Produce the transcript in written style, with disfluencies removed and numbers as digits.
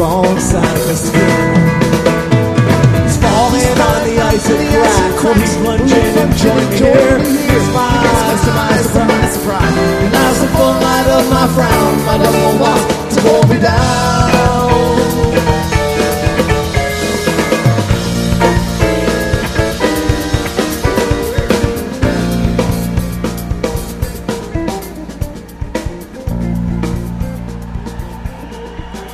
wrong side of the skin. He's falling on the ice and crack when he's plunging and joining me here. Surprise, surprise, surprise, surprise. And now's the full light of my frown. I don't know